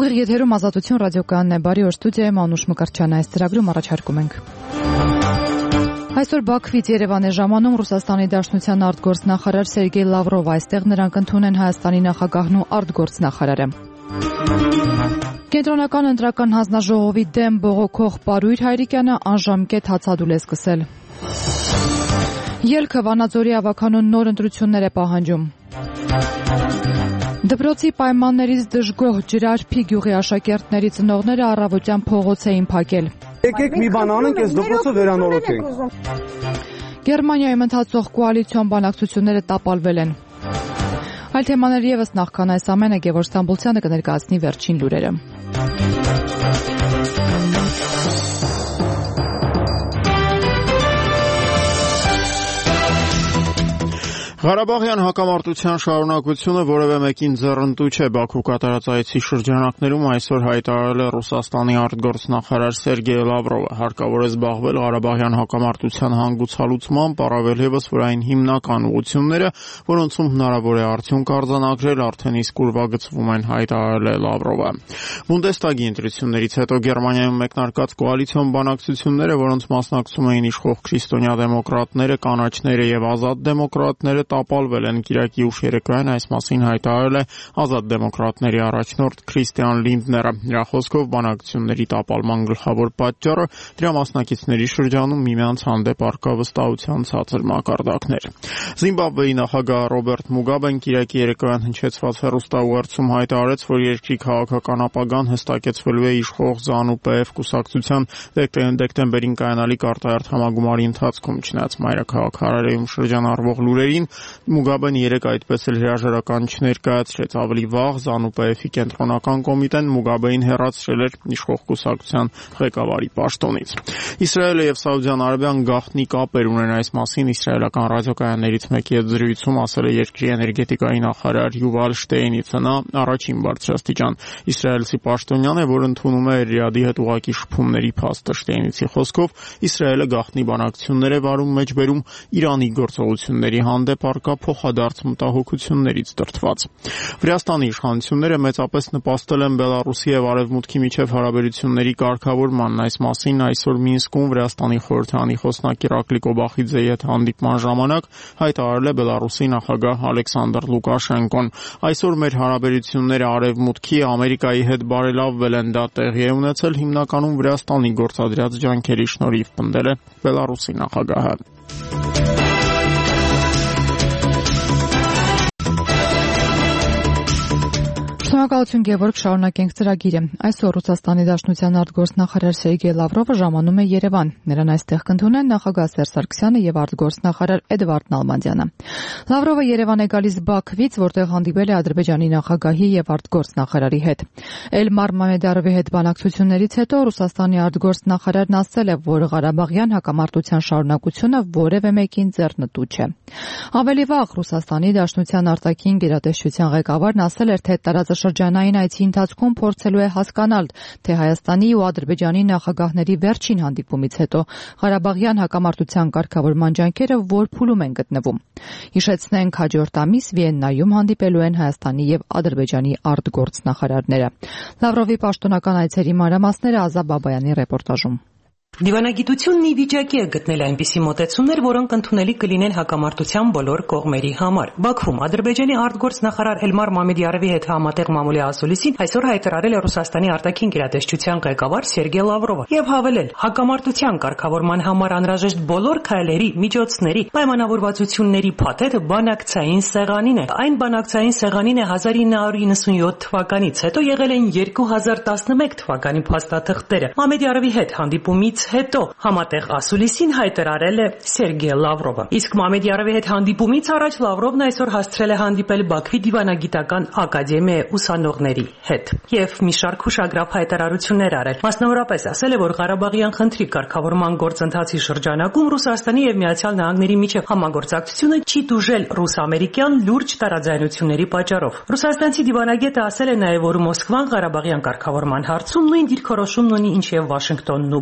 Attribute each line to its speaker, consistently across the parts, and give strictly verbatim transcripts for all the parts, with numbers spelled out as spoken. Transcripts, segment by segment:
Speaker 1: Ուղիղ եթերում Ազատություն ռադիոկայանն է, բարի օր, ստուդիայում Անուշ Մկրտչյանը, այս ծրագրում առաջարկում ենք։ Այսօր Բաքվից Երևան է ժամանում Ռուսաստանի Դաշնության արտգործնախարար Սերգեյ Լավրովը, այստեղ նրան կընդունեն Հայաստանի նախագահն ու արտգործնախարարը։ Կենտրոնական ընտրական հանձնաժողովի դեմ բողոքող Պարույր Հայրիկյանը անժամկետ հացադուլ է սկսել։ Ելքը Վանաձորի ավագանուն նոր ընտրություններ է պահանջում։ Դպրոցի պայմաններից դժգոհ Ջրարփի գյուղի աշակերտների ծնողները առավոտյան փողոց էին փակել։
Speaker 2: Եկեք մի բան անենք, այս դպրոցը վերանորոգենք։
Speaker 1: Գերմանիայում ընթացող կոալիցիոն բանակցությունները տապալվել են։ Այլ թեմաներ ևս նախքան այս ամենը Գևորգ Ստամբուլցյանը կներկայացնի վերջին լուրերը։
Speaker 3: Ղարաբաղյան հակամարտության շարունակությունը որևէ մեկին ձեռնտու չէ։ Բաքու կատարած այցի շրջանակներում այսօր հայտարարել է Ռուսաստանի արտգործնախարար Սերգեյ Լավրովը։ Հարկավոր է զբաղվել Ղարաբաղյան հակամարտության հանգուցալուծմամբ, առավել ևս վրային հիմնական ուղղությունները, որոնցում հնարավոր է արդյունք արձանագրել, արդեն իսկ ուրվագծվում են, հայտարարել է Լավրովը։ Բունդեստագի ընտրություններից հետո Գերմանիայում մեկնարկած կոալիցիոն բանակցությունները, որոնց մասնակցում էին իշխող քրիստոնյա դեմոկրատները, կանաչները եւ ազատ դեմոկրատները, տապալվել են։ Կիրակի ուշ երեկոյան այս մասին հայտարարել է ազատ դեմոկրատների առաջնորդ Քրիստիան Լինդները։ Նրա խոսքով բանակցությունների տապալման գլխավոր պատճառը դրա մասնակիցների շրջանում միմյանց հանդեպ առկա վստահության ցածր մակարդակներ։ Զիմբաբվեի նախագահ Ռոբերտ Մուգաբեն կիրակի երեկոյան հնչեցված հեռուստաուղերձում հայտարարեց, որ երկրի քաղաքական ապագան հստակեցվելու է իշխող ZANU-P F կուսակցության դեկտեմբերին կայանալիք արտահերթ համագումարի ընթացքում։ Չնայած մայրաքաղաք Հարարեում շրջանառվող լուրերին, Մուգաբեն երեկ այդպես էլ հրաժարական չներկայացրեց։ Ավելի վաղ ZANU-P F-ի կենտրոնական կոմիտեն Մուգաբեին հեռացրել էր իշխող կուսակցության ղեկավարի պաշտոնից։ Իսրայելը եւ Սաուդյան Արաբիան գաղտնի կապեր ունեն, այս մասին իսրայելական ռադիոկայաններից մեկի հետ զրույցում ասել է երկրի էներգետիկայի նախարար Յուվալ Շտեյնիցը։ Նա առաջին բարձրաստիճան իսրայելցի պաշտոնյան է, որ ընդունում է Ռիադի հետ ուղղակի շփումների փաստը։ Շտեյնիցի խոսքով Իսրայելը գաղտնի բանակցություններ է վարում մեջբերում Իրանի գործողությունների հանդեպ առկա փոխադարձ մտահոգություններից դրդված։ Վրաստանի իշխանությունները մեծապես նպաստել են Բելարուսի եւ Արևմուտքի միջև հարաբերությունների կարգավորմանն։ Այս մասին այսօր Մինսկում Վրաստանի խորհրդարանի խոսնակ Իրակլի Կոբախիձեի հետ հանդիպման ժամանակ հայտարարել է Բելարուսի նախագահ Ալեքսանդր Լուկաշենկոն։ Այսօր մեր հարաբերությունները Արևմուտքի, Ամերիկայի հետ բարելավվել են, դա տեղի է ունեցել հիմնականում Վրաստանի գործադրած ջանքերի շնորհիվ, պնդել է Բելարուսի նախագահը։
Speaker 1: Շնորհակալություն Գևորգ, շարունակենք ծրագիրը։ Այսօր Ռուսաստանի Դաշնության արտգործնախարար Սերգեյ Լավրովը ժամանում է Երևան։ Նրան այստեղ կընդունեն նախագահ Սերժ Սարգսյանը եւ արտգործնախարար Էդվարդ Նալբանդյանը։ Լավրովը Երևան է գալիս Բաքվից, որտեղ հանդիպել է Ադրբեջանի նախագահի եւ արտգործնախարարի հետ։ Էլմար Մամեդարովի հետ բանակցություններից հետո Ռուսաստանի արտգործնախարարն ասել է, որ Ղարաբաղյան հակամարտության շարունակությունը որևէ մեկին ձեռնտու չէ։ Ավելի վաղ Ռուսաստանի Դաշնության արտաքին գերատեսչության ղեկավարն ասել էր, թե տարածաշրջանային այցի ընթացքում փորձելու է հասկանալ, թե Հայաստանի ու Ադրբեջանի նախագահների վերջին հանդիպումից հետո Ղարաբաղյան հակամարտության կարգավորման ջանքերը որ փուլում են գտնվում։ Հիշեցնենք, հաջորդ ամիս Վիեննայում հանդիպելու են Հայաստանի եւ Ադրբեջանի արտգործնախարարները։ Լավրովի պաշտոնական այցերի մանրամասները Ազա Բաբայանի ռեպորտաժում։
Speaker 4: Դիվանագիտությունն ի վիճակի է գտնել այնպիսի մոտեցումներ, որոնք ընդունելի կլինեն հակամարտության բոլոր կողմերի համար։ Բաքվում Ադրբեջանի արտգործնախարար Էլմար Մամեդյարովի հետ համատեղ մամուլի ասուլիսին այսօր հայտարարել է Ռուսաստանի արտաքին գերատեսչության ղեկավար Սերգեյ Լավրովը եւ հավելել, հակամարտության կարգավորման համար անհրաժեշտ բոլոր քայլերի, միջոցների, պայմանավորվածությունների փաթեթը բանակցային սեղանին է։ Այն բանակցային սեղանին է հազար ինը հարյուր իննսունյոթ թվականից, հետո եղել են երկու հազար տասնմեկ թվականի փաստաթղթերը։ Մամեդյարովի հետ հանդիպումից հետո համատեղ ասուլիսին հայտարարել է Սերգեյ Լավրովը։ Իսկ Մամեդյարովի հետ հանդիպումից առաջ Լավրովն այսօր հասցրել է հանդիպել Բաքվի դիվանագիտական ակադեմիայի ուսանողների հետ եւ մի շարք հուշագրավ հայտարարություններ արել։ Մասնավորապես ասել է, որ Ղարաբաղյան խնդրի կարգավորման գործընթացի շրջանակում Ռուսաստանի եւ Միացյալ Նահանգների միջև համագործակցությունը չի տուժել ռուս-ամերիկյան լուրջ տարաձայնությունների պատճառով։ Ռուսաստանցի դիվանագետը ասել է նաեւ, որ Մոսկվան Ղարաբաղյան կարգավորման հարցում նույն դիրքորոշումն ունի, ինչ եւ Վաշինգտոնն ու Փարիզը։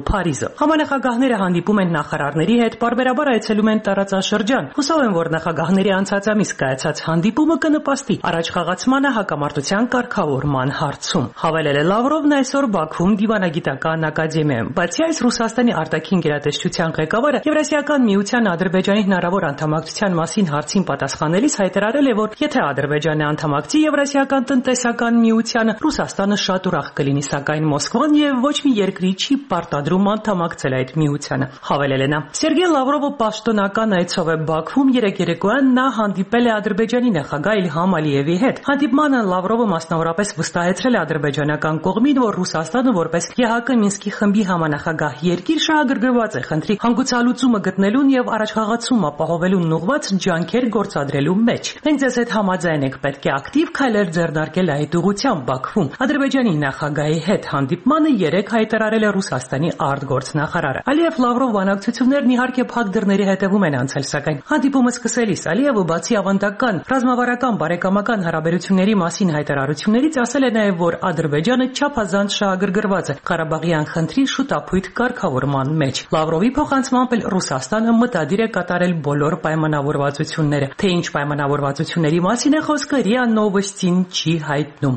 Speaker 4: Համանախագահները հանդիպում են նախարարների հետ, պարբերաբար այցելում են տարածաշրջան։ Հուսով եմ, որ նախագահների անցած ամիս կայացած հանդիպումը կնպաստի առաջխաղացմանը հակամարտության կարգավորման հարցում։ Հավելել է Լավրովն այսօր Բաքվում դիվանագիտական ակադեմիայում։ Բացի այս, Ռուսաստանի արտաքին գերատեսչության ղեկավարը Եվրասիական միության Ադրբեջանի հնարավոր անդամակցության մասին հարցին պատասխանելիս հայտարարել է, որ եթե Ադրբեջանը անդամակցի Եվրասիական տնտեսական միությանը, Ռուսաստանը շատ ուրախ կլինի, սակայն Մոսկվան եւ ոչ մի երկրի չի պարտադրում անդամակցել այդ միությանը։ Հավելել է նա։ Սերգեյ Լավրովը պաշտոնական այցով է Բաքվում, երեկ երեկոյան նա հանդիպել է Ադրբեջանի նախագահ Իլհամ Ալիևի հետ։ Հանդիպմանը Լավրովը մասնավորապես վստահեցրել է ադրբեջանական կողմին, որ Ռուսաստանը որպես ԵՀԿ Մինսկի խմբի համանախագահ երկիր շահագրգռված է խնդրի հանգուցալուծումը գտնելուն եւ առաջխաղացում ապահովելուն ուղղված ջանքեր գործադրելու մեջ։ Մենք ձեզ հետ համաձայն ենք, պետք է ակտիվ քայլեր ձեռնարկել այդ ուղղությամբ Բաքվում։ Ադրբեջանի նախագահի հետ հանդիպմանը երեկ հայտարարել է Ռուսաստանի արտգործնախարարը։ Ալիև-Լավրով բանակցություններն իհարկե փակ դռների հետևում են անցել, սակայն հանդիպումը սկսելիս Ալիևը բացի ավանդական ռազմավարական բարեկամական հարաբերությունների մասին հայտարարություններից ասել է նաև, որ Ադրբեջանը չափազանց շահագրգռված է Ղարաբաղյան խնդրի շուտափույթ կարգավորման մեջ։ Լավրովի փոխանցմամբ էլ Ռուսաստանը մտադիր է կատարել բոլոր պայմանավորվածությունները։ Թե ինչ պայմանավորվածությունների մասին է խոսքը, ՌԻԱ Նովոստին չի հայտնում։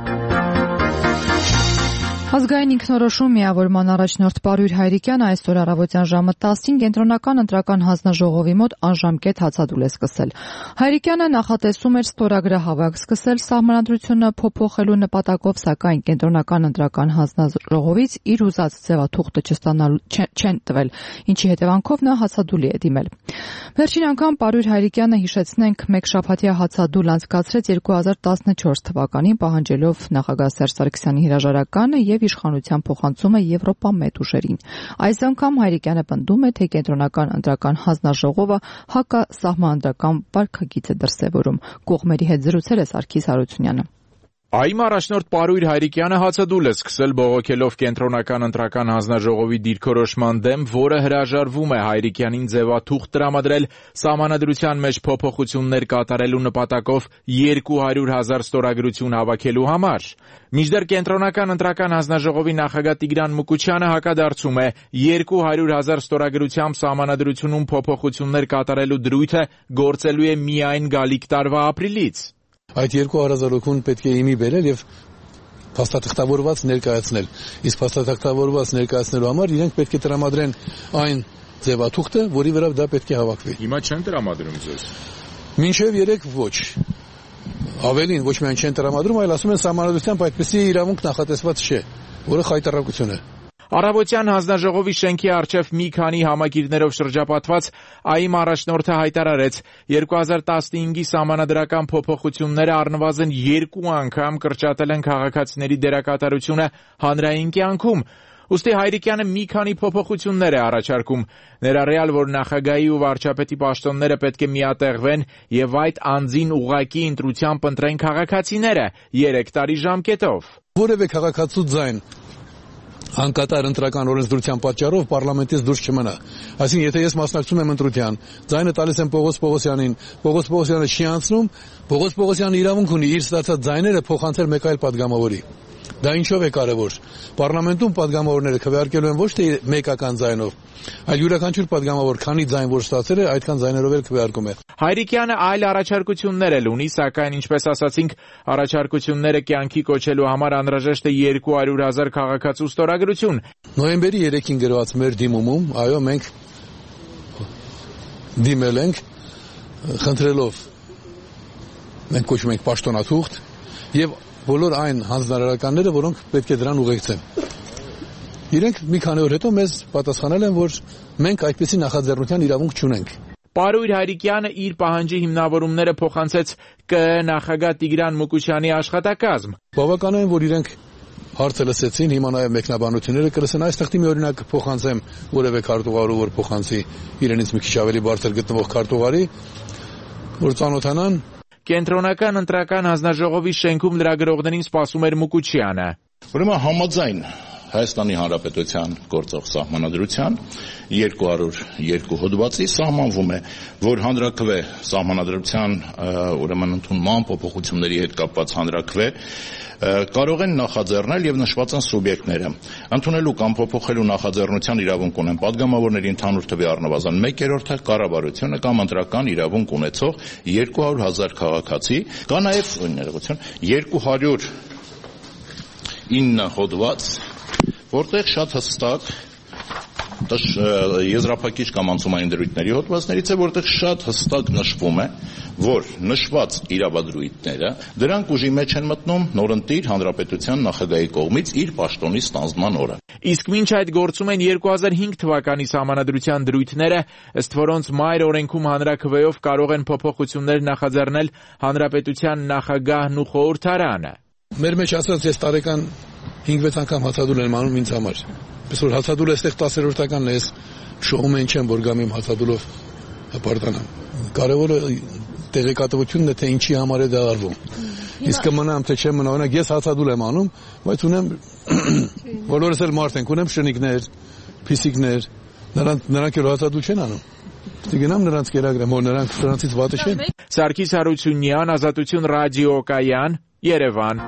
Speaker 1: Ազգային ինքնորոշում միավորման առաջնորդ Պարույր Հայրիկյանը այսօր առավոտյան ժամը տասին կենտրոնական ընտրական հանձնաժողովի մոտ անժամկետ հացադուլ է սկսել։ Հայրիկյանը նախատեսում էր ստորագրահավաք սկսել սահմանադրությունը փոփոխելու նպատակով, սակայն կենտրոնական ընտրական հանձնաժողովից իր ուզած ձևաթուղթը չստանալու չեն տվել, ինչի հետևանքով նա հացադուլի է դիմել։ Վերջին անգամ Պարույր Հայրիկյանը, հիշեցնենք, մեկ շաբաթյա հացադուլ անցկացրեց երկու հազար տասնչորս թվականին, պահանջելով նախագահ Սերժ Սարգսյանի հրաժարականը եւ իշխանության փոխանցումը Եվրոպամետ ուժերին։ Այս անգամ Հայրիկյանը պնդում է, թե կենտրոնական ընտրական հանձնաժողովը հակասահմանադրական վարքագիծ է դրսևորում։ Կողմերի հետ զրուցել է Սարգիս Հարությունյանը։
Speaker 5: ԱԻՄ առաջնորդ Պարույր Հայրիկյանը հացադուլ է սկսել բողոքելով կենտրոնական ընտրական հանձնաժողովի դիրքորոշման դեմ, որը հրաժարվում է Հայրիկյանին ձևաթուղթ տրամադրել սահմանադրության մեջ փոփոխություններ կատարելու նպատակով երկու հարյուր հազար ստորագրություն հավաքելու համար։ Մինչդեռ կենտրոնական ընտրական հանձնաժողովի նախագահ Տիգրան Մուկուչյանը հակադարձում է, երկու հարյուր հազար ստորագրությամբ սահմանադրությունում փոփոխություններ կատարելու դրույթը գործելու է միայն գալիք տարվա ապրիլից։
Speaker 6: Այդ երկու հարազատություն պետք է իմի բերել եւ փաստաթղթավորված ներկայացնել։ Իսկ փաստաթղթավորված ներկայացնելու համար իրենք պետք է տրամադրեն այն ձևաթուղթը, որի վրա դա պետք է հավաքվի։
Speaker 5: Հիմա չեն տրամադրում ձեզ։
Speaker 6: Մինչև երեք ոչ։ Ավելին ոչ միայն չեն տրամադրում, այլ ասում են սահմանադրությամբ այդպիսի իրավունք նախատեսված չէ, որը խայտառակություն է։
Speaker 5: Առավոտյան հանձնաժողովի շենքի առջև մի քանի համագիրներով շրջապատված ԱԻՄ առաջնորդը հայտարարեց, երկու հազար տասնհինգի սահմանադրական փոփոխությունները առնվազն երկու անգամ կրճատել են քաղաքացիների դերակատարությունը հանրային կյանքում։ Ուստի Հայրիկյանը մի քանի փոփոխություններ է առաջարկում, ներառյալ, որ նախագահի ու վարչապետի պաշտոնները պետք է միատեղվեն եւ այդ անձին ուղղակի ընտրությամբ ընտրեն քաղաքացիները երեք տարի ժամկետով։
Speaker 6: Որևէ քաղաքացու ձայն անկատար ընտրական օրենսդրության պատճառով պարլամենտից դուրս չմնա։ Այսինքն, եթե ես մասնակցում եմ ընտրության, ձայնը տալիս եմ Պողոս Պողոսյանին, Պողոս Պողոսյանը չի անցնում, Պողոս Պողոսյանը իրավունք ունի իր ստացած ձայները փոխանցել մեկ այլ падգամավորի։ Դա ինչով է կարևոր։ Պարլամենտում падգամավորները քվեարկելու են ոչ թե մեկական ձայնով, այլ յուրաքանչյուր падգամավոր քանի ձայն որ ստացել է, այդքան ձայներով էլ քվեարկում է։
Speaker 5: Հայրիկյանը այլ առաջարկություններ էլ ունի, սակայն ինչպես ասացինք, առաջարկությունները կյանքի կոչելու համար անհրաժեշտ է երկու հարյուր հազար քաղաքացու ստորագրություն։
Speaker 6: Նոյեմբերի երեքին գրված մեր դիմումում, այո, մենք դիմել ենք, խնդրելով, մենք կոչում ենք պաշտոնաթուղթ եւ բոլոր այն հանձնարարականները, որոնք պետք է դրան ուղեկցեն։ Իրենք մի քանի օր հետո մեզ պատասխանել են, որ մենք այդպիսի նախաձեռնության իրավունք չունենք։
Speaker 5: Պարույր Հայրիկյանը իր պահանջի հիմնավորումները փոխանցեց ԿԸ նախագահ Տիգրան Մուկուչյանի աշխատակազմ։
Speaker 6: Բավականին, որ իրենք հարցը լսեցին, հիմա նաև մեկնաբանությունները կլսեն, այստեղ մի օրինակ փոխանցեմ որևէ քարտուղարու, որ փոխանցի իրենից մի քիչ ավելի բարձր գտնվող քարտուղարի, որ ծանոթանան։
Speaker 5: Կենտրոնական ընտրական հանձնաժողովի շենքում լրագրողներին սպասում էր Մուկուչյանը։
Speaker 7: Ուրեմն համաձայն Հայաստանի Հանրապետության գործող սահմանադրության երկու հարյուր երկու հոդվածի սահմանվում է, որ հանրաքվե սահմանադրության ուրեմն ընդունման փոփոխությունների հետ կապված հանրաքվե կարող են նախաձեռնել եւ նշված են սուբյեկտները ընդունելու կամ փոփոխելու նախաձեռնության իրավունք ունեն падգամավորների ընդհանուր թվի առնվազն մեկերորդը, կառավարությունը կամ ընտրական իրավունք ունեցող երկու հարյուր հազար քաղաքացի, կա նաեւ ներողություն երկու հարյուր ինը հոդված, որտեղ շատ հստակ եզրափակիչ կամ անցումային դրույթների հոդվածներից է, որտեղ շատ հստակ նշվում է, որ նշված իրավադրույթները դրանք ուժի մեջ են մտնում նորընտիր հանրապետության նախագահի կողմից իր պաշտոնի ստանձնման օրը։
Speaker 5: Իսկ մինչ այդ գործում են երկու հազար հինգ թվականի սահմանադրության դրույթները, ըստ որոնց մայր օրենքում հանրաքվեով կարող են փոփոխություններ նախաձեռնել հանրապետության նախագահն ու խորհրդարանը։
Speaker 6: Մեր մեջ ասած ես տարեկան հինգ-վեց անգամ հացադուլ եմ անում ինձ համար։ Պես որ հացադուլը այստեղ տասերորդականն է, ես շոում են չեմ, որ գամ իմ հացադուլով հպարտանամ։ Կարևորը տեղեկատվությունն է, թե ինչի համար է դա արվում։ Իսկ կմնամ, թե չեմ մնա, օրինակ ես հացադուլ եմ անում, բայց ունեմ բոլորս էլ մարդ ենք, ունեմ շնիկներ, փիսիկներ, նրանք նրանք էլ հացադուլ չեն անում։ Պետք է գնամ նրանց կերակրեմ, որ նրանք նրանցից վատը չեն։
Speaker 5: Սարգիս Հարությունյան, Ազատություն ռադիոկայան, Երևան։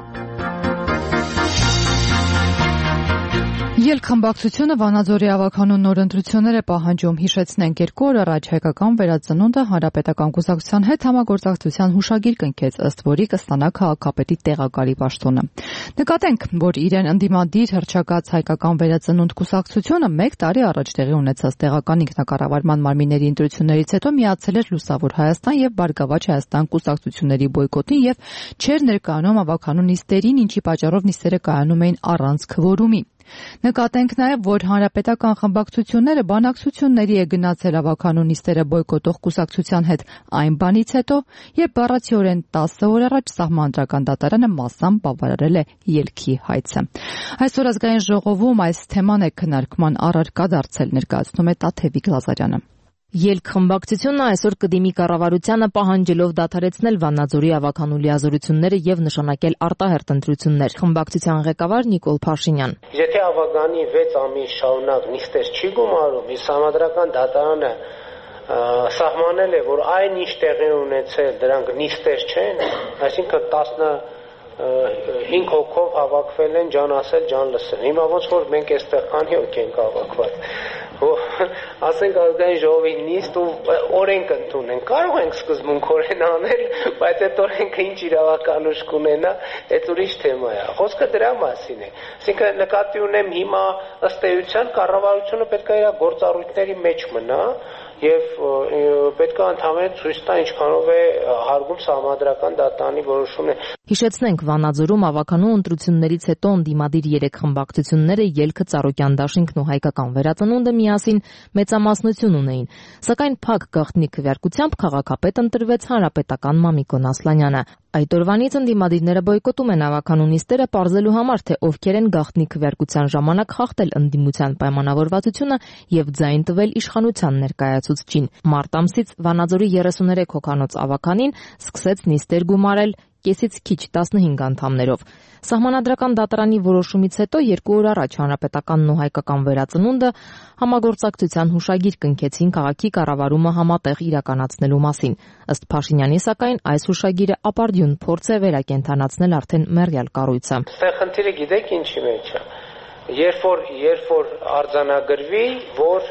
Speaker 1: Ելքխմբակցությունը Վանաձորի ավականուն նոր ընտրություններ է պահանջում։ Հիշեցնենք, երկու օր առաջ հայկական վերածնունդը Հանրապետական կուսակցության հետ համագործակցության հուշագիր կնքեց, ըստ որի կստանա քաղաքապետի տեղակալի պաշտոնը։ Նկատենք, որ իրեն ընդդիմադիր հռչակած հայկական վերածնունդ կուսակցությունը մեկ տարի առաջ տեղի ունեցած տեղական ինքնակառավարման մարմինների ընտրություններից հետո միացել էր Լուսավոր Հայաստան եւ Բարգավաճ Հայաստան կուսակցությունների բոյկոտին եւ չէր ներկայանում ավականու նիստերին, ինչի պատճառով նիստերը կայանում էին առանց քվորումի։ Նկատենք նաև, որ հանրապետական խմբակցությունները բանակցությունների է գնացել ավականու նիստերը բոյկոտող կուսակցության հետ այն բանից հետո, երբ բառացիորեն տասը օր առաջ Սահմանադրական դատարանը մասամբ բավարարել է ելքի հայցը։ Այսօր ազգային ժողովում այս թեման է քննարկման առարկա դարձել, ներկայացնում է Տաթևիկ Լազարյանը։
Speaker 8: Ելք-խմբակցությունը այսօր կդիմի կառավարությանը պահանջելով դադարեցնել Վանաձորի ավականու լիազորությունները եւ նշանակել արտահերթ ընտրություններ։ Խմբակցության ղեկավար Նիկոլ Փաշինյան.
Speaker 9: Եթե ավականի վեց ամիս շարունակ նիստեր չի գումարում, իսկ Սահմանադրական դատարանը սահմանել է, որ այն ինչ տեղի ունեցել, դրանք նիստեր չեն, այսինքն տասնհինգ հոգով հավաքվել են ջան ասել, ջան լսել։ Հիմա ոնց որ մենք այստեղ քանի հոգ ենք հավաքված։ Ասենք ազգային ժողովի նիստ ու օրենք ընդունեն։ Կարող ենք սկզբունքորեն անել, բայց այդ օրենքը ինչ իրավականուժ կունենա, այդ ուրիշ թեմա է։ Խոսքը դրա մասին է։ Այսինքն նկատի ունեմ հիմա ըստ էության կառավարությունը պետք է իր գործառույթների մեջ մնա եւ պետք է ընդհանրապես ցույց տա ինչքանով է հարգում Սահմանադրական դատարանի որոշումն է։
Speaker 8: Հիշեցնենք, Վանաձորում ավականու ընտրություններից հետո ընդդիմադիր երեք խմբակցությունները ելքը Ծառոկյան դաշինքն ու հայկական վերածնունդը միասին մեծամասնություն ունեին, սակայն փակ գաղտնի քվեարկությամբ քաղաքապետ ընտրվեց հանրապետական Մամիկոն Ասլանյանը։ Այդ օրվանից ընդդիմադիրները բոյկոտում են ավականու նիստերը պարզելու համար, թե ովքեր են գաղտնի քվեարկության ժամանակ խախտել ընդդիմության պայմանավորվածությունը եւ ձայն տվել իշխանության ներկայացուցչին։ Մարտ ամսից Վանաձորի երեսուներեք հոգանոց ավականին սկսեց նիստեր գումարել կեսից քիչ տասնհինգ անդամներով։ Սահմանադրական դատարանի որոշումից հետո երկու օր առաջ հանրապետականն ու հայկական վերածնունդը համագործակցության հուշագիր կնքեցին քաղաքի կառավարումը համատեղ իրականացնելու մասին։ Ըստ Փաշինյանի, սակայն այս հուշագիրը ապարդյուն փորձ է վերակենդանացնել արդեն մեռյալ կառույցը։
Speaker 9: Այստեղ խնդիրը գիտեք ինչի մեջ է։ Երբ որ երբ որ արձանագրվի, որ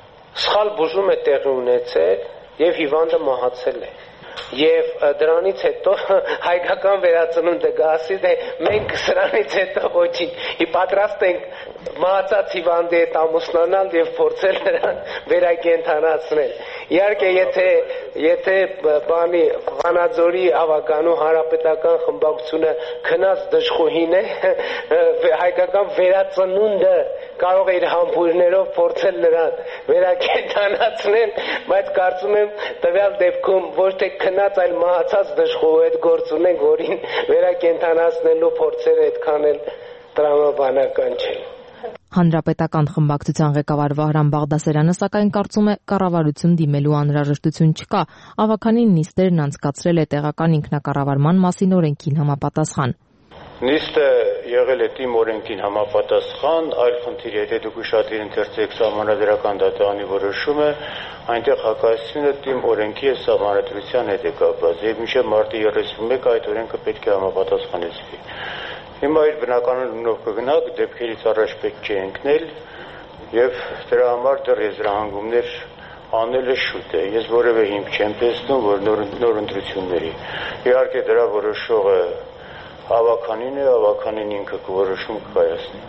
Speaker 9: սխալ բուժում է տեղի ունեցել եւ հիվանդը մահացել է։ Եվ դրանից հետո հայկական վերածնունդը գասի թե մենք սրանից հետո ոչինչ պատրաստ ենք մահացած հիվանդի հետ ամուսնանալ եւ փորձել նրան վերակենդանացնել։ Իհարկե, եթե եթե բանի Վանաձորի ավականու հանրապետական խմբակցությունը քնած դժխոհին է, հայկական վերածնունդը կարող է իր համբույրներով փորձել նրան վերակենդանացնել, բայց կարծում եմ տվյալ դեպքում ոչ թե քնած, այլ մահացած դժխոհու հետ գործ ունենք, որին վերակենդանացնելու փորձերը այդքան էլ տրամաբանական չեն։
Speaker 8: Հանրապետական խմբակցության ղեկավար Վահրամ Բաղդասարյանը սակայն կարծում է կառավարություն դիմելու անհրաժեշտություն չկա, ավականին նիստերն անցկացրել է տեղական ինքնակառավարման մասին օրենքին համապատասխան։
Speaker 9: Նիստը եղել է թիմ օրենքին համապատասխան, այլ խնդիր, եթե դուք ուշադիր ընթերցեք սահմանադրական դատարանի որոշումը, այնտեղ հակասությունը թիմ օրենքի եւ սահմանադրության հետ է կապված, եւ մինչեւ մարտի երեսունմեկը այդ օրենքը պետք է համապատասխանեցվի։ Հիմա իր բնականon լունով կգնաք, դեպքերից առաջ պետք չէ ընկնել եւ դրա համար դեռ եզրահանգումներ անելը շուտ է։ Ես որևէ հիմք չեմ տեսնում, որ նոր նոր ընտրությունների։ Իհարկե դրա որոշողը հավաքանին է, հավաքանին ինքը կորոշում կկայացնի։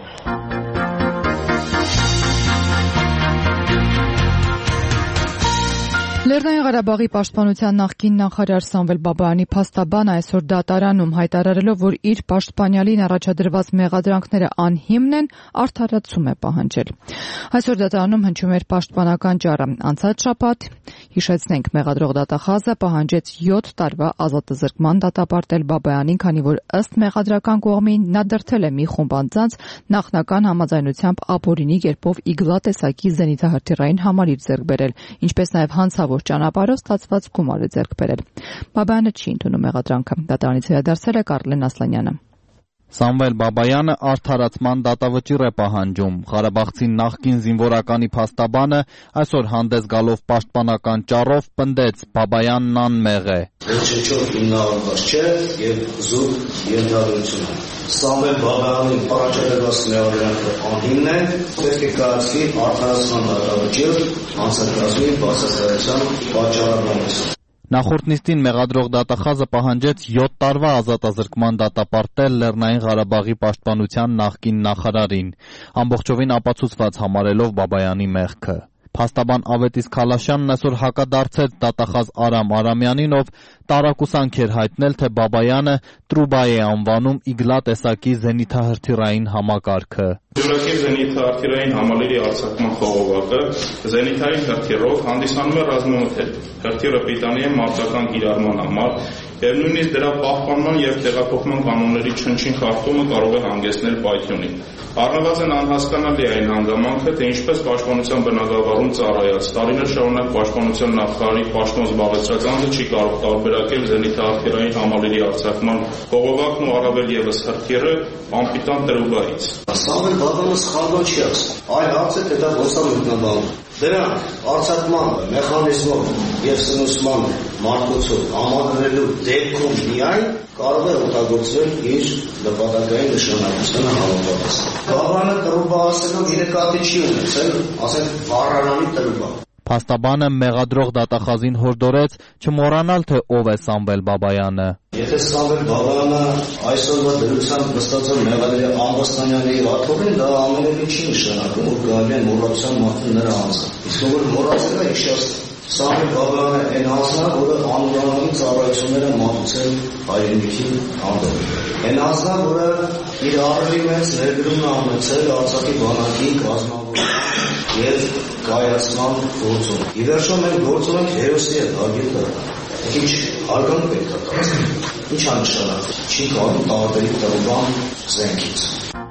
Speaker 1: Լեռնային Ղարաբաղի պաշտպանության նախկին նախարար Սամվել Բաբայանի փաստաբանը այսօր դատարանում հայտարարելով, որ իր պաշտպանյալին առաջադրված մեղադրանքները անհիմն են, արդարացում է պահանջել։ Այսօր դատարանում հնչում էր պաշտպանական ճառը։ Անցած շաբաթ, հիշեցնենք, մեղադրող դատախազը պահանջեց յոթ տարվա ազատազրկման դատապարտել Բաբայանին, քանի որ ըստ մեղադրական կողմի նա դրդել է մի խումբ անձանց նախնական համաձայնությամբ ապօրինի կերպով իգլա տեսակի զենիթահրթիռային համալիր ձեռք բերել, ինչպես նաև հանցավոր ճանապարհով ստացված գումար է ձեռք բերել։ Բաբայանը չի ընդունում մեղադրանքը։ Դատարանից վերադարձել է Կարլեն Ասլանյանը։
Speaker 10: Սամվել Բաբայանը արդարացման դատավճիռ է պահանջում։ Ղարաբաղցի նախկին զինվորականի փաստաբանը այսօր հանդես գալով պաշտպանական ճառով պնդեց Բաբայանն անմեղ է։
Speaker 11: Վերջիչով հիմնավորված չէ եւ զուտ ենթադրություն է։ Սամվել Բաբայանի առաջադրված մեղադրանքը անհիմն է, պետք է կայացվի արդարացման դատավճիռ անցակազմի բացասական պատճառաբանությամբ։
Speaker 10: Նախորդ նիստին մեղադրող դատախազը պահանջեց յոթ տարվա ազատազրկման դատապարտել Լեռնային Ղարաբաղի պաշտպանության նախկին նախարարին, ամբողջովին ապացուցված համարելով Բաբայանի մեղքը։ Փաստաբան Ավետիս Քալաշյանն այսօր հակադարձեց դատախազ Արամ Արամյանին, ով տարակուսանք էր հայտնել, թե Բաբայանը տրուբա է անվանում իգլա տեսակի զենիթահրթիռային համակարգը։
Speaker 12: Դուրակի զենիթահրթիռային համալիրի արձակման խողովակը զենիթային հրթիռով հանդիսանում է ռազմամթերք։ Հրթիռը պիտանի է մարտական կիրառման համար, եւ նույնիսկ դրա պահպանման եւ տեղափոխման կանոնների չնչին խախտումը կարող է հանգեցնել պայթյունի։ Առնվազն անհասկանալի է այն հանգամանքը, թե ինչպես պաշտպանության բնագավառում ծառայած տարիներ շարունակ պաշտպանության նախարարի պաշտոն զբաղեցրած անձը չի կարող տարբերակել զենիթահրթիռային համալիրի արձակման խողովակն ու առավել եւս հրթիռը անպիտան տրուբայից։
Speaker 11: Սամվել Բաբայանը սխալվա չի ասում։ Այլ հարց է, թե դա ոնց է մտնաբանում։ Դրանք արձակման մեխանիզմով եւ սնուցման մարտկոցով համադրելու դեպքում միայն կարող է օգտագործվել իր նպատակային նշանակությունը համապատասխան։ Բաբայանը տրուբա ասելով իր կատի չի ունեցել, ասենք վառարանի տրուբա։
Speaker 10: Փաստաբանը մեղադրող դատախազին հորդորեց չմոռանալ, թե ով է Սամվել Բաբայանը։
Speaker 11: Եթե Սամվել Բաբայանը այսօրվա դրությամբ վստահել մեղադրի Ամբաստանյանի վաթողին, դա ամենևին չի նշանակում, որ գալի է մոռացության մարտի նրա անձը։ Իսկ որ մոռացել է իշաստ Սամվել Բաբայանը այն անձն է, որը անուրանալի ծառայությունները մատուցել հայրենիքի հանդեպ։ Այն անձն է, որը իր առելի մեծ ներդրումն է ունեցել Արցախի բանակի կազմավորման եւ կայացման գործում։ Ի վերջո մենք գործում ենք հերոսի հետ հագիրը։ Ինչ հարգանք պետք է տալ։ Ինչ անշանակ չի կարող տարբերի տրուբան զենքից։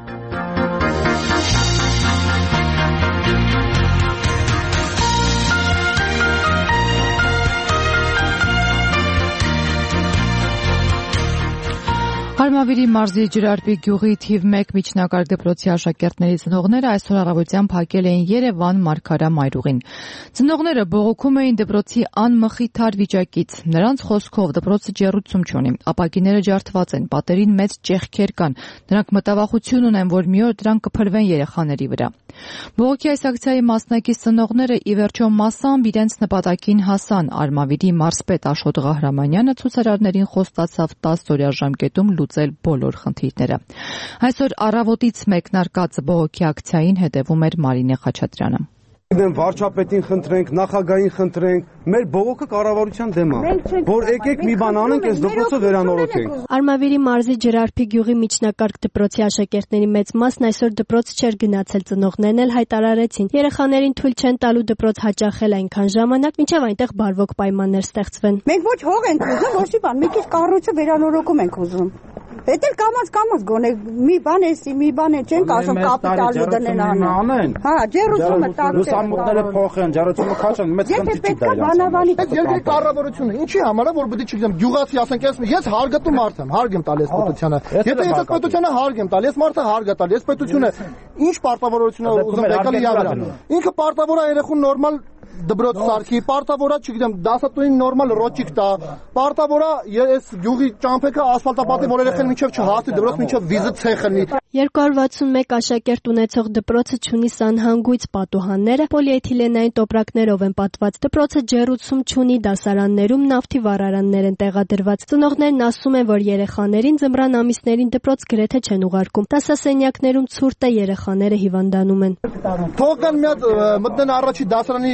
Speaker 1: Արմավիրի մարզի Ջրարպի գյուղի թիվ մեկ միջնակարգ դպրոցի աշակերտների ծնողները այսօր առավոտյան փակել էին Երևան Մարգարա մայրուղին։ Ծնողները բողոքում էին դպրոցի անմխիթար վիճակից։ Նրանց խոսքով դպրոցը ջեռուցում չունի, ապակիները ջարդված են, պատերին մեծ ճեղքեր կան։ Նրանք մտավախություն ունեն, որ մի օր դրանք կփրվեն երեխաների վրա։ Բողոքի այս ակցիայի մասնակից ծնողները ի վերջո մասամբ իրենց նպատակին հասան։ Արմավիրի մարզպետ Աշոտ Ղահրամանյանը ցուցարարներին խոստացավ տասը օրյա ժամկետում լուծել բոլոր խնդիրները։ Այսօր առավոտից մեկնարկած բողոքի ակցիային հետևում էր Մարինե Խաչատրյանը։
Speaker 2: Դեմ վարչապետին խնդրենք, նախագահին խնդրենք, մեր բողոքը կառավարության դեմ է, որ եկեք մի բան անենք, այս դպրոցը վերանորոգենք։
Speaker 13: Արմավիրի մարզի Ջրարփի գյուղի միջնակարգ դպրոցի աշակերտների մեծ մասն այսօր դպրոց չէր գնացել, ծնողներն էլ հայտարարեցին։ Երեխաներին թույլ չեն տալու դպրոց հաճախել այնքան ժամանակ, մինչև այնտեղ բարվոք պայմաններ ստեղծվեն։
Speaker 14: Մենք ոչ հող ենք ուզում, ոչ մի բան, մի քիչ կառույցը վերանորոգում ենք ուզում։ Հետ էլ կամած կամած գոնե մի բան էսի, մի բան է չենք ասում կապիտալը դնեն անեն։ Հա, ջերուցումը տակ։
Speaker 2: Լուսամուտները փոխեն, ջերուցումը քաշեն, մեծ խնդիր չի դա
Speaker 14: իրան։
Speaker 15: Այդ երկրի կառավարությունը ինչի համար է, որ պետք է չգիտեմ, գյուղացի ասենք, ես հարգատու մարդ եմ, հարկ եմ տալիս պետությանը։ Եթե ես պետությանը հարկ եմ տալիս, մարդը հարկ է տալիս, պետությունը ինչ պարտավորություն է ուզում եկալ իր վրա։ Ինքը պարտավոր է երեխուն նորմալ դբրոց սարքի, պարտավոր է, չգիտեմ, դասատուին նորմալ ռոճիկ տա, պարտավոր է ես գյուղի ճամփեքը ասֆալտապատի, որ երեխան մինչև չհասնի դբրոց, մինչև վիզը ցեխ լինի։
Speaker 13: երկու հարյուր վաթսունմեկ աշակերտ ունեցող դպրոցը չունի սանհանգույց պատուհանները, պոլիէթիլենային տոպրակներով են պատված։ Դպրոցը ջեռուցում չունի, դասարաններում նավթի վառարաններ են տեղադրված։ Ծնողներն ասում են, որ երեխաներին ձմռան ամիսներին դպրոց գրեթե չեն ուղարկում։ Դասասենյակներում ցուրտ է, երեխաները հիվանդանում են։
Speaker 15: Թողան մի հատ մտնեն առաջի դասարանի,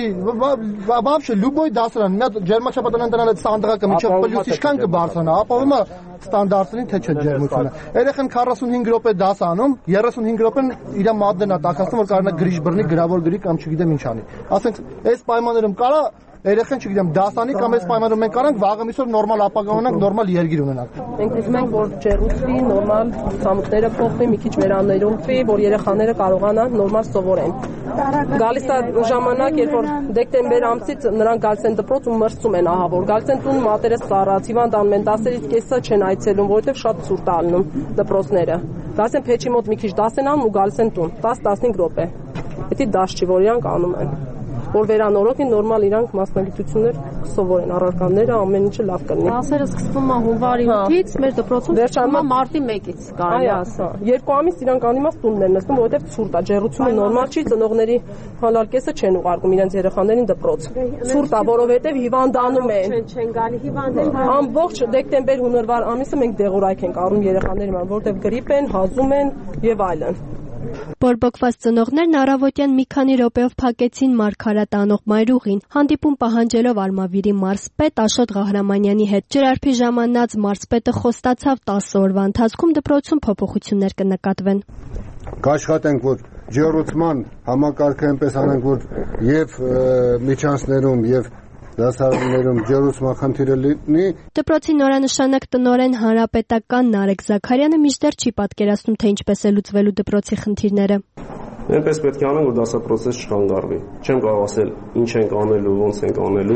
Speaker 15: вообще любой դասարան, մի հատ ջերմաչափական տնան այդ սանդղակը մինչև պլյուս ինչքան կբարձրանա, ապահովում է ստանդարտին թե չէ ջերմությունը։ Երեխան քառասունհինգ րոպե դաս անում, երեսունհինգ րոպեն իր մատներն է տակածում, որ կարողանա գրիժ բռնի, գրավոր գրի կամ չգիտեմ ինչ անի։ Ասենք, այս պայմաններում կարա երեխան չգիտեմ դասանի կամ այս պայմաններում մենք կարանք վաղը միսօր նորմալ ապագա ունենանք, նորմալ երգիր ունենանք։
Speaker 16: Մենք ուզում ենք, որ ջերուցվի, նորմալ ցամուկները փոխվի, մի քիչ վերանորոգվի, որ երեխաները կարողանան նորմալ սովորեն։ Գալիս է ժամանակ, երբ որ դեկտեմբեր ամսից նրանք գալիս են դպրոց ու մրցում են, ահա որ գալիս են տուն մատերը սառած, հիվանդանում են, դասերից կեսը չեն այցելում, որովհետև շատ ցուրտ է ալնում դպրոցները։ Գալիս են փեչի մոտ մի քիչ դաս են անում ու գալիս են տուն դես տասնհինգ րոպե։ Դա դաս չի, որ իրանք անում են։ Որ վերանորոգին նորմալ իրանք մասնագիտություններ սովորեն, առարկաները ամեն ինչը լավ կլինի։
Speaker 17: Դասերը սկսվում են հունվարի ութից, մեր դպրոցում վերջանում է մարտի մեկից, կարելի ասա։
Speaker 16: Երկու ամիս իրանք անիմաց տունն են նստում, որովհետև ցուրտ է, ջեռուցումը նորմալ չի, ծնողների հալարկեսը չեն ուղարկում իրենց երեխաներին դպրոց։ Ցուրտ է, որովհետև հիվանդանում են։
Speaker 17: Չեն գալի հիվանդեն։
Speaker 16: Ամբողջ դեկտեմբեր հունվար ամիսը մենք դեղորայք ենք առնում երեխաներին, որովհետև գրիպ են, հազում են եւ այլն։
Speaker 13: Բորբոքված ծնողներն առավոտյան մի քանի րոպեով փակեցին մարգարատանող մայրուղին, հանդիպում պահանջելով Արմավիրի մարզպետ Աշոտ Ղահրամանյանի հետ։ Ջրարփի ժամանած մարզպետը խոստացավ տասը օրվա ընթացքում դպրոցում փոփոխություններ կնկատվեն։
Speaker 18: Կաշխատենք, որ ջեռուցման համակարգը այնպես անենք, որ եւ միջանցներում եւ դասարաններում ջեռուցման խնդիրը լինի։
Speaker 13: Դպրոցի նորանշանակ տնօրեն հանրապետական Նարեկ Զաքարյանը մինչդեռ չի պատկերացնում, թե ինչպես է լուծվելու դպրոցի խնդիրները։
Speaker 19: Այնպես պետք է անենք, որ դասապրոցեսը չխանգարվի։ Չեմ կարող ասել ինչ ենք անելու, ոնց ենք անելու։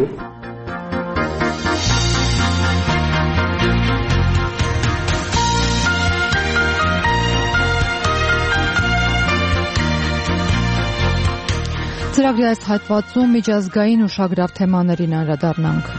Speaker 1: Ծրագրի այս հատվածում միջազգային ուշագրավ թեմաներին անդրադառնանք։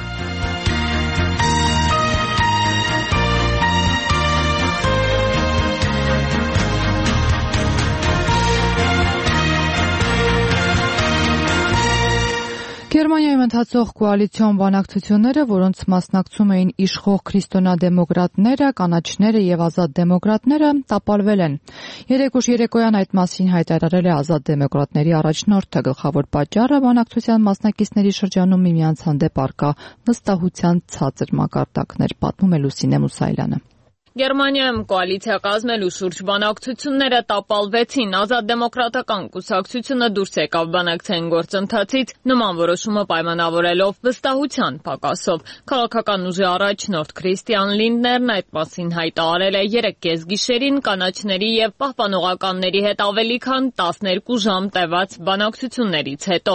Speaker 1: Գերմանիայում ընթացող կոալիցիոն բանակցությունները, որոնց մասնակցում էին իշխող քրիստոնյադեմոկրատները, կանաչները եւ ազատ դեմոկրատները, տապալվել են։ Երեկ ուշ երեկոյան այդ մասին հայտարարել է ազատ դեմոկրատների առաջնորդը։ Գլխավոր պատճառը բանակցության մասնակիցների շրջանում միմյանց հանդեպ առկա վստահության ցածր մակարդակներ, պատմում է Լուսինե Մուսայելյանը։
Speaker 20: Գերմանիայում կոալիցիա կազմելու շուրջ բանակցությունները տապալվեցին։ Ազատ դեմոկրատական կուսակցությունը դուրս եկավ բանակցային գործընթացից, նման որոշումը պայմանավորելով վստահության պակասով։ Քաղաքական ուժի առաջնորդ Քրիստիան Լինդներն այդ մասին հայտարարել է երեկ կեսգիշերին կանաչների եւ պահպանողականների հետ ավելի քան տասներկու ժամ տևած բանակցություններից հետո։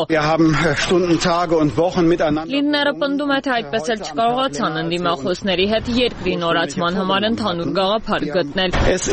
Speaker 20: Լինդները պնդում է, թե այդպես էլ չկարողացան ընդդիմախոսների հետ երկրի նորացման համար ընդհանուր գաղափար գտնել։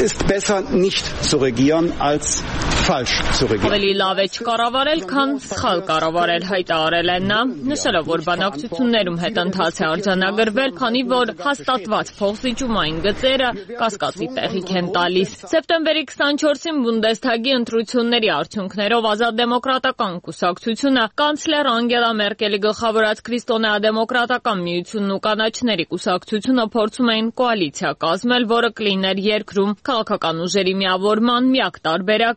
Speaker 20: Ավելի լավ է չկառավարել, քան սխալ կառավարել, հայտարարել է նա, նշելով, որ բանակցություններում հետընթաց է արձանագրվել, քանի որ հաստատված փոխզիջումային գծերը կասկածի տեղիք են տալիս։ Սեպտեմբերի քսանչորսին Բունդեսթագի ընտրությունների արդյունքներով ազատ դեմոկրատական կուսակցությունը կանցլեր Անգելա Մերկելի գլխավորած քրիստոնեադեմոկրատական միությունն ու կանաչների կուսակցությունը փորձում էին կոալիցիա կազմել, որը կլիներ երկրում քաղաքական ուժերի միավորման միակ տարբերակը։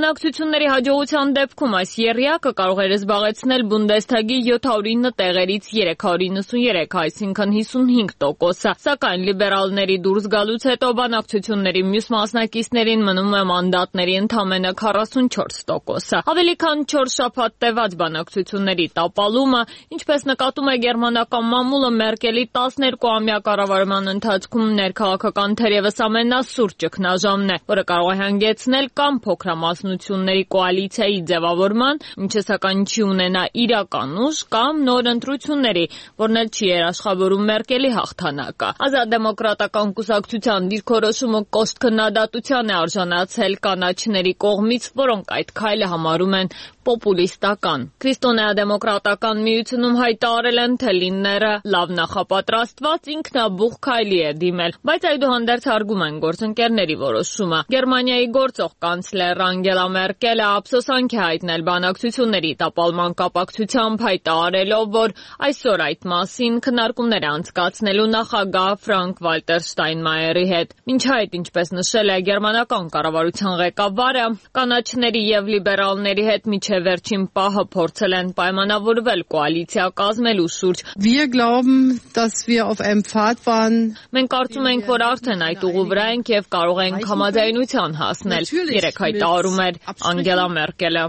Speaker 20: Բանակցությունների հաջողության դեպքում այս եռյակը կարող էր զբաղեցնել Բունդեսթագի յոթ հարյուր ինը տեղերից երեք հարյուր իննսուններեք, այսինքն հիսունհինգ տոկոսը, սակայն լիբերալների դուրս գալուց հետո բանակցությունների մյուս մասնակիցներին մնում է մանդատների ընդամենը քառասունչորս տոկոսը։ Ավելի քան չորս շաբաթ տևած բանակցությունների տապալումը, ինչպես նկատում է գերմանական մամուլը, Մերկելի տասներկուամյա կառավարման ընթացքում ներքաղաքական թերևս ամենասուր ճգնաժամն է, որը կարող է հանգեցնել կամ փոքրամասնությունների կոալիցիայի ձևավորման, ինչը սակայն չի ունենա իրական ուժ, կամ նոր ընտրությունների, որն էլ չի երաշխավորում Մերկելի հաղթանակը։ Ազատ դեմոկրատական կուսակցության դիրքորոշումը կոշտ քննադատության է արժանացել կանաչների կողմից, որոնք այդ քայլը համարում են պոպուլիստական։ Քրիստոնեադեմոկրատական միությունում հայտարարել են, թե լինները լավ նախապատրաստված ինքնաբուխ քայլի է դիմել, բայց այդուհանդերձ հարգում են գործընկերների որոշումը։ Գերմանիայի գործող կանցլեր Անգելա Մերկելը ափսոսանք է հայտնել բանակցությունների տապալման կապակցությամբ, հայտարարելով, որ այսօր այդ մասին քննարկումներ է անցկացնելու նախագահ Ֆրանկ Վալտեր Շտայնմայերի հետ։ Մինչ այդ, ինչպես նշել է գերմանական կառավարության ղեկավարը, կանաչների եւ լիբերալների հետ միջև վերջին պահը փորձել են պայմանավորվել կոալիցիա կազմելու շուրջ։
Speaker 21: Wir glauben, dass wir auf einem Pfad waren.
Speaker 20: Մենք կարծում ենք, որ արդեն այդ ուղու վրա ենք եւ կարող ենք համաձայնության հասնել, երեք հայտարարում էր Անգելա Մերկելը։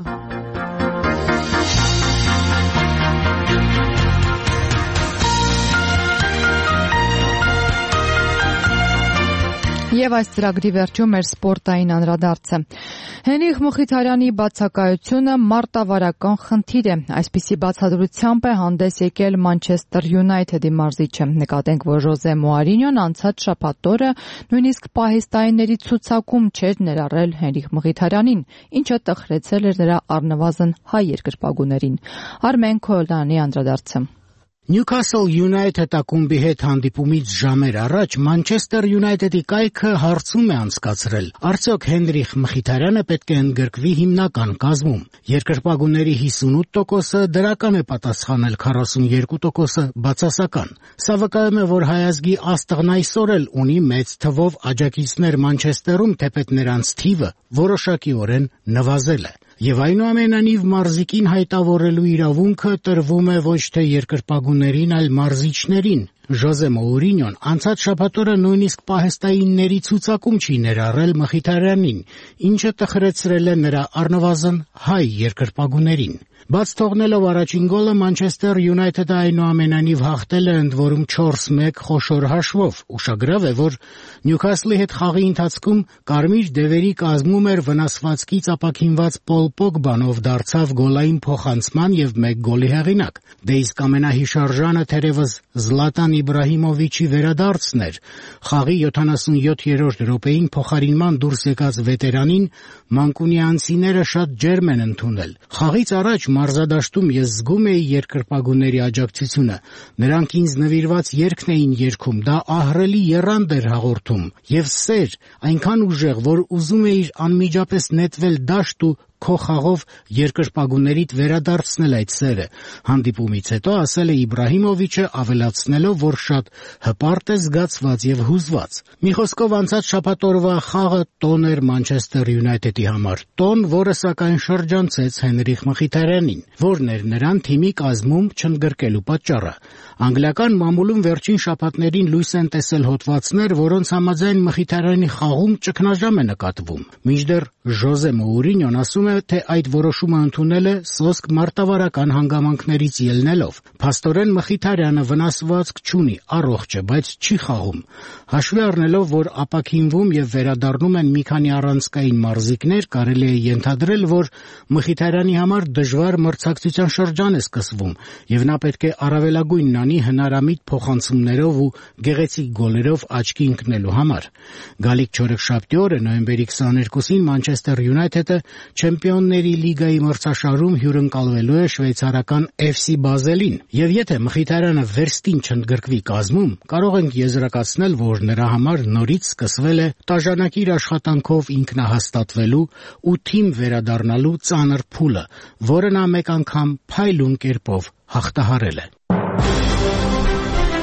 Speaker 1: Եվ այս ծրագրի վերջում մեր սպորտային անդրադարձը։ Հենրիխ Մխիթարյանի բացակայությունը մարտավարական խնդիր է։ Այսպիսի բացատրությամբ է հանդես եկել Մանչեսթեր Յունայթեդի մարզիչը։ Նկատենք, որ Ժոզե Մոարինյոն անցած շաբաթ օրը նույնիսկ պահեստայինների ցուցակում չէր ներառել Հենրիխ Մխիթարյանին, ինչը տխրեցել էր նրա առնվազն հայ երկրպագուներին։ Արմեն Քոլյանի անդրադարձը։
Speaker 22: Նյուքասլ Յունայթեդ ակումբի հետ հանդիպումից ժամեր առաջ Մանչեսթեր Յունայթեդի կայքը հարցում է անցկացրել. արդյոք Հենրիխ Մխիթարյանը պետք է ընդգրկվի հիմնական կազմում։ Երկրպագուների հիսունութ տոկոսը դրական է պատասխանել, քառասունյոթ տոկոսը բացասական։ Սա վկայում է, որ հայազգի աստղն այսօր էլ ունի մեծ թվով աջակիցներ Մանչեսթերում, թեպետ նրանց թիվը որոշակիորեն նվազել է։ Եվ այնուամենայնիվ մարզիկին հայտավորելու իրավունքը տրվում է ոչ թե երկրպագուներին, այլ մարզիչներին։ Ժոզե Մոուրինյոն անցած շաբաթ օրը նույնիսկ պահեստայինների ցուցակում չի ներառել Մխիթարյանին, ինչը տխրեցրել է նրա առնվազն հայ երկրպագուներին։ Բաց թողնելով առաջին գոլը Մանչեսթեր Յունայթեդը այնուամենայնիվ հաղթել է ընդ որում չորս մեկ խոշոր հաշվով։ Ուշագրավ է, որ Նյուքասլի հետ խաղի ընթացքում կարմիր դևերի կազմում էր վնասվածքից ապաքինված Պոլ Պոգբան, ով դարձավ գոլային փոխանցման եւ մեկ գոլի հեղինակ։ Դե իսկ ամենահիշարժանը թերևս Զլատան Իբրահիմովիչի վերադարձն էր։ Խաղի յոթանասունյոթերորդ րոպեին փոխարինման դուրս եկած վետերանին մանկունյանցիները շատ ջերմ են ընդունել։ Խաղից առաջ մարզադաշտում ես զգում էի երկրպագուների աջակցությունը։ Նրանք ինձ նվիրված երգն էին երգում, դա ահռելի եռանդ էր հաղորդում եւ սեր, այնքան ուժեղ, որ ուզում էիր անմիջապես նետվել դաշտ ու քո խաղով երկրպագուներիդ վերադարձնել այդ սերը։ Հանդիպումից հետո ասել է Իբրահիմովիչը, ավելացնելով, որ շատ հպարտ է զգացված եւ հուզված։ Մի խոսքով անցած շաբաթ օրվա խաղը տոն էր Մանչեսթեր Յունայթեդի համար, տոն, որը սակայն շրջանցեց Հենրիխ Մխիթարյանին, որն էր նրան թիմի կազմում չընդգրկելու պատճառը։ Անգլիական մամուլում վերջին շաբաթներին լույս են տեսել հոդվածներ, որոնց համաձայն Մխիթարյանի խաղում ճգնաժամ է նկատվում։ Մինչդեռ Ժոզե Մոուրինյոն ասում է, թե այդ որոշումը ընդունել է սոսկ մարտավարական հանգամանքներից ելնելով։ Փաստորեն Մխիթարյանը վնասվածք չունի, առողջ է, բայց չի խաղում։ Հաշվի առնելով, որ ապաքինվում եւ վերադառնում են մի քանի առանցքային մարզիկներ, կարելի է ենթադրել, որ Մխիթարյանի համար դժվար մրցակցության շրջան է սկսվում եւ նա պետք է առավելագույնն անի հնարամիտ փոխանցումներով ու գեղեցիկ գոլերով աչքի ընկնելու համար։ Գալիք չորեքշաբթի օրը նոյեմբերի քսաներկուսին Մանչեսթեր Յունայթեդը Չեմպիոնների լիգայի մրցաշարում հյուրընկալվելու է շվեյցարական Էֆ Սի Բազելին, եւ եթե Մխիթարյանը վերստին չընդգրկվի կազմում, կարող ենք եզրակացնել, որ նրա համար նորից սկսվել է տաժանակիր աշխատանքով ինքնահաստատվելու ու թիմ վերադառնալու ծանր փուլը, որը նա մեկ անգամ փայլուն կերպով հաղթահարել է։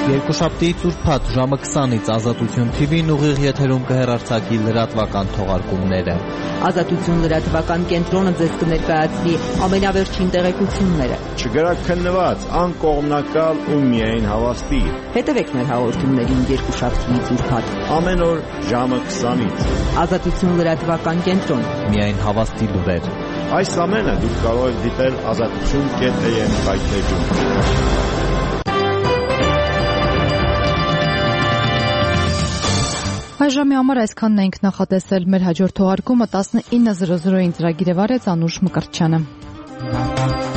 Speaker 10: Երկուշաբթիից ուրբաթ ժամը քսանից Ազատություն թի վին ուղիղ եթերում կհեռարձակի լրատվական թողարկումները։
Speaker 3: Ազատություն լրատվական կենտրոնը ձեզ կներկայացնի ամենավերջին տեղեկությունները։
Speaker 4: Չգրաքննված, անկողմնակալ ու միայն հավաստի։
Speaker 3: Հետևեք մեր հաղորդումներին երկուշաբթիից ուրբաթ
Speaker 4: ամեն օր ժամը քսանից։
Speaker 3: Ազատություն լրատվական կենտրոն։
Speaker 10: Միայն հավաստի լուրեր։
Speaker 4: Այս ամենը դուք կարող եք դիտել ազատություն կետ է եմ հայտնեջում։
Speaker 1: Այժմի համար այսքանն ենք նախատեսել։ Մեր հաջորդ թողարկումը տասնինը զրո զրոյին ծրագիրը վարեց Անուշ Մկրտչյանը։